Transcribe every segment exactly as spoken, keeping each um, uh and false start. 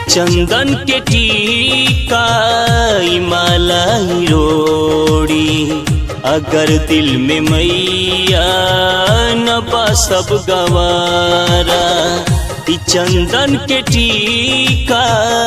चंदन के टीका मलाई रोड़ी, अगर दिल में मैया न बा सब गवारा। चंदन के टीका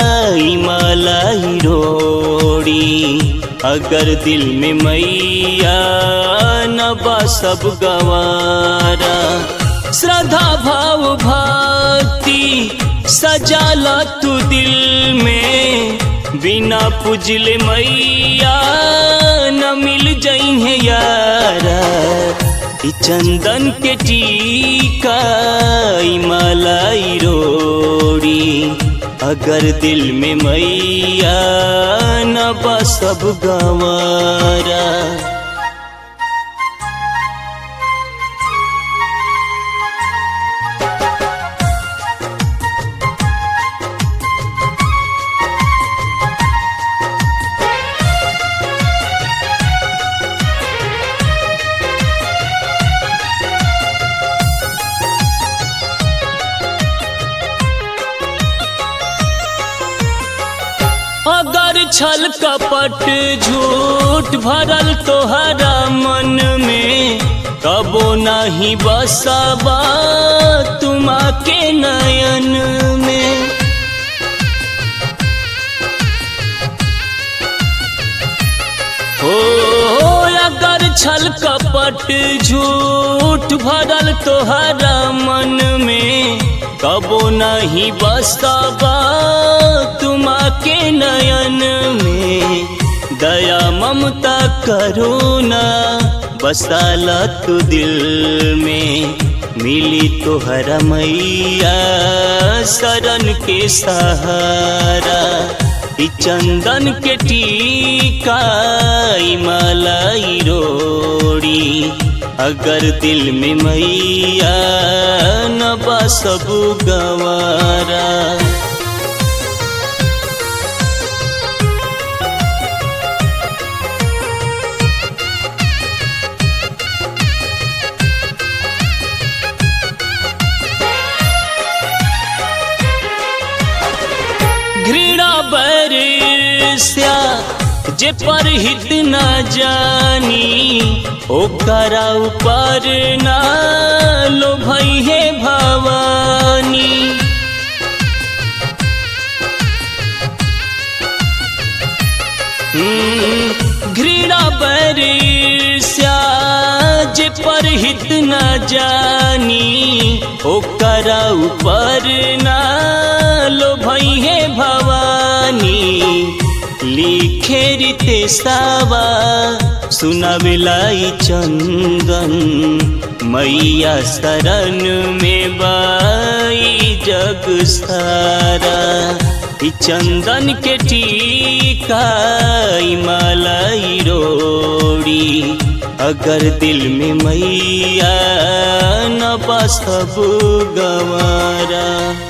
मलाई रोड़ी, अगर दिल में मैया न बा सब गवारा। श्रद्धा भाव भक्ति सजाला तू दिल में, बिना पूजले मैया न मिल जाइए यारा। चंदन के टीका मलाई रोड़ी, अगर दिल में मैया न बा सब गवारा। अगर छल कपट झूठ भरल तोहरा मन में, कबो नहीं बसबा तुम के नयन में। हो अगर छल कपट झूठ भरल तोहरा मन में, कबो नहीं बसबा तुम के नयन में। दया ममता करुणा बसाला तू दिल में, मिली तोहरा मैया शरण के सहारा। चंदन के टीका मलाई रोड़ी, अगर दिल में मैया न बा सब गवारा। घृणा बरस्या जे पर हित न जानी, ओकरा ऊपर ना लो भई है भवानी। घृणा बरस्या जे पर हित न जानी, ओकरा ऊपर ना लो भई है भवानी। लिखे रिते सावा सुनावेलाई चंदन, मैया शरण में बाई जग सारा। चंदन के टीका मलाई रोड़ी, अगर दिल में मैया न बा सब गवारा।